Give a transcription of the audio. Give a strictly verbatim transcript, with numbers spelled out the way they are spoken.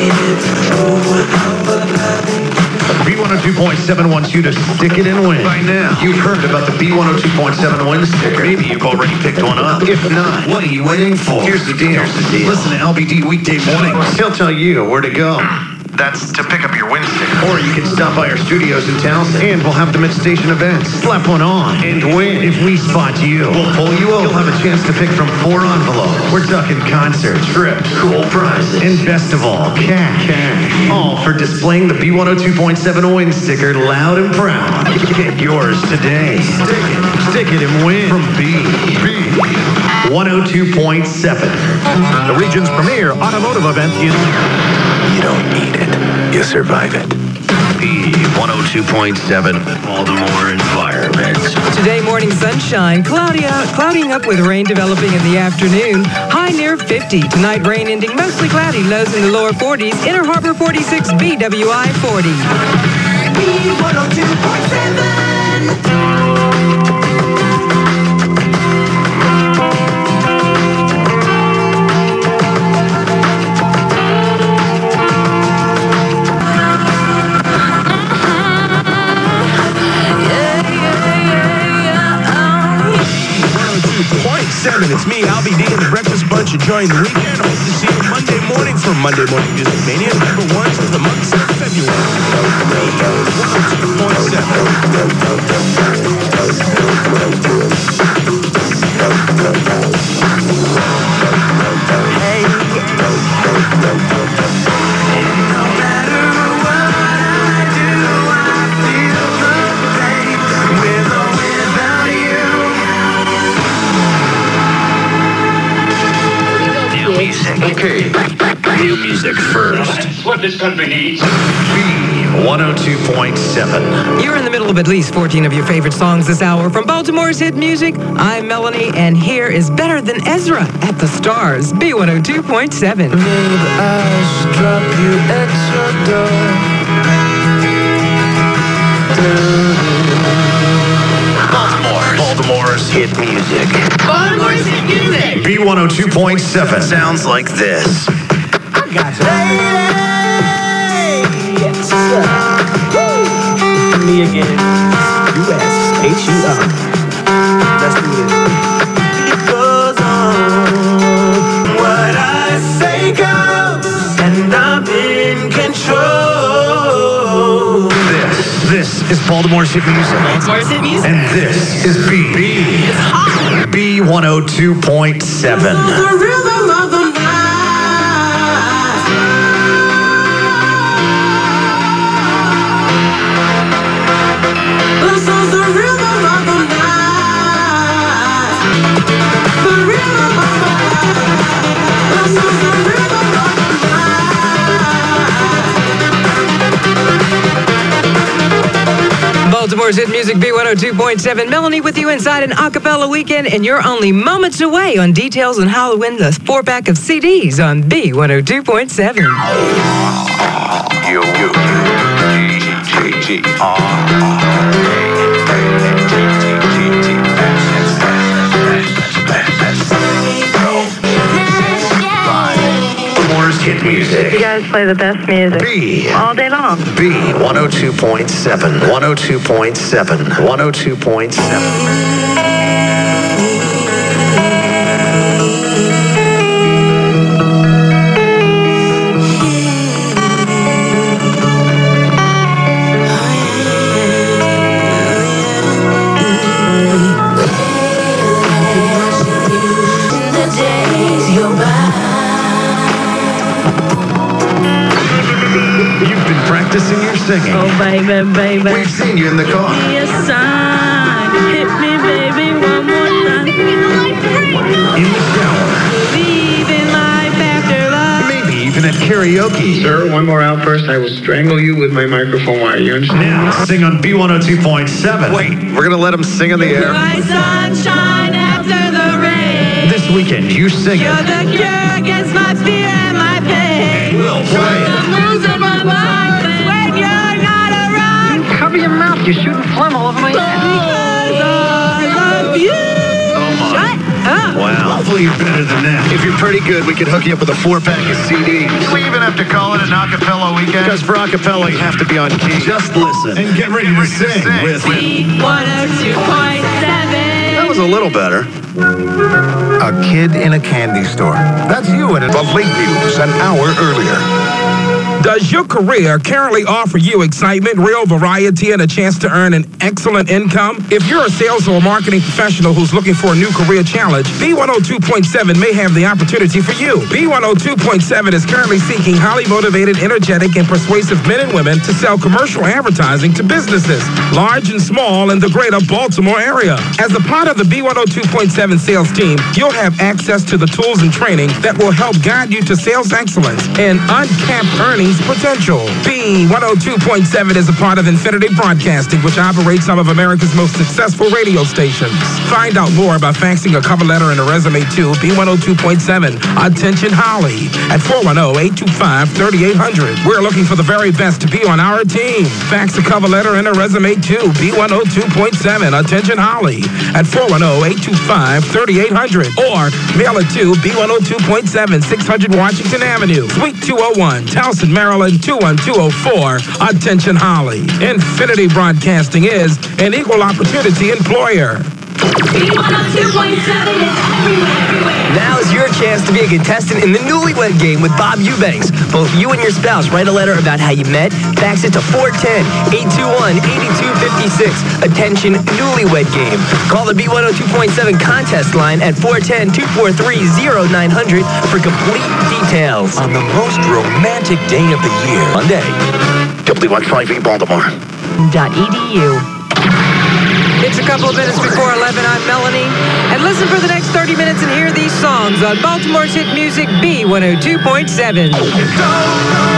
B one oh two point seven wants you to stick it and win. By now, you've heard about the B one oh two point seven win sticker. Maybe you've already picked one up. If not, what are you waiting for? Here's the deal. Here's the deal. Listen to L B D weekday mornings. He'll tell you where to go. That's to pick up your win sticker. Or you can stop by our studios in Towson, and we'll have them at station events. Slap one on and win. If we spot you, we'll pull you over. You'll have a chance to pick from four envelopes. We're talking concerts, trips, cool prizes, and best of all, cash. Cash. All for displaying the B one oh two point seven win sticker loud and proud. Get yours today. Stick it. Stick it and win. From B. B. one oh two point seven. The region's premier automotive event is... You don't need it. You survive it. B one oh two point seven, Baltimore environment. Today, morning sunshine, cloudy out, clouding up with rain developing in the afternoon. High near fifty. Tonight, rain ending mostly cloudy, lows in the lower forties. Inner Harbor forty-six, B W I forty. B one oh two point seven. Seven. It's me, Al B D, and the Breakfast Bunch enjoying the weekend. Hope to see you Monday morning for Monday Morning Music Mania. Number one since the month of February. one oh two point seven. Hey. No matter what I do, I feel the pain with or without you. Music. Okay. New music first. That's what this country needs. B one oh two point seven. You're in the middle of at least fourteen of your favorite songs this hour. From Baltimore's hit music, I'm Melanie, and here is Better Than Ezra at the Stars. B one oh two point seven. Maybe I should drop you at your door. Baltimore. Baltimore's hit music. Baltimore's hit music. B one oh two point seven sounds like this. I got you. Hey, yes, sir. Woo. Me again. U S H U R. Let's do this. It goes on. What I say goes, and I'm in control. This, this is Baltimore's hit music. Baltimore's hit music. And this is B. B. It's hot. B one oh two point seven. The rhythm of the night. This is the rhythm of the night. The rhythm of the night. This is the rhythm of the night. Baltimore's hit music, B one oh two point seven. Melanie with you inside an a cappella weekend, and you're only moments away on details on how to win the four-pack of C Ds on B one oh two point seven. You, you, G, G, G, R. Baltimore's hit music. You guys play the best music B. all day long. B one oh two point seven. one oh two point seven. one oh two point seven. Practicing your singing. Oh, baby, baby. We've seen you in the car. Give me a sign. Hit me, baby, one more time. In the shower. Believe in life after love. Maybe even at karaoke. Sir, one more outburst, I will strangle you with my microphone wire. You understand? Now, sing on B one oh two point seven. Wait, we're going to let them sing on the air. My sunshine after the rain. This weekend, you sing You're it. the cure against my fear and my pain. We'll play it. I'm losing my mind when you're not around. Cover your mouth. You're shooting phlegm all over my head. Because I love you. Oh, my. Shut up. Wow. Hopefully you're better than that. If you're pretty good, we could hook you up with a four-pack of C Ds. Do we even have to call it an acapella weekend? Because for acapella, you have to be on key. Just listen. And get ready to sing with B one oh two point seven. That was a little better. A kid in a candy store. That's you in it. The late news an hour earlier. Does your career currently offer you excitement, real variety, and a chance to earn an excellent income? If you're a sales or marketing professional who's looking for a new career challenge, B one oh two point seven may have the opportunity for you. B one oh two point seven is currently seeking highly motivated, energetic, and persuasive men and women to sell commercial advertising to businesses, large and small, in the greater Baltimore area. As a part of the B one oh two point seven sales team, you'll have access to the tools and training that will help guide you to sales excellence and uncapped earnings potential. B one oh two point seven is a part of Infinity Broadcasting, which operates some of America's most successful radio stations. Find out more by faxing a cover letter and a resume to B one oh two point seven. Attention Holly at four one zero, eight two five, three eight zero zero. We're looking for the very best to be on our team. Fax a cover letter and a resume to B one oh two point seven. Attention Holly at four one zero, eight two five, three eight zero zero. Or mail it to B one oh two point seven, six hundred Washington Avenue, Suite two oh one, Towson, Maryland, two one two oh four. Attention Holly. Infinity Broadcasting is an equal opportunity employer. B one oh two point seven is everywhere. Now is your chance to be a contestant in the Newlywed Game with Bob Eubanks. Both you and your spouse write a letter about how you met. Fax it to four one zero, eight two one, eight two five six. Attention Newlywed Game. Call the B one oh two point seven contest line at four one zero, two four three, zero nine zero zero for complete details. On the most romantic day of the year, Monday. W one five E Baltimore. Dot edu. It's a couple of minutes before eleven. I'm Melanie. And listen for the next thirty minutes and hear these songs on Baltimore's hit music B one oh two point seven. Go, go.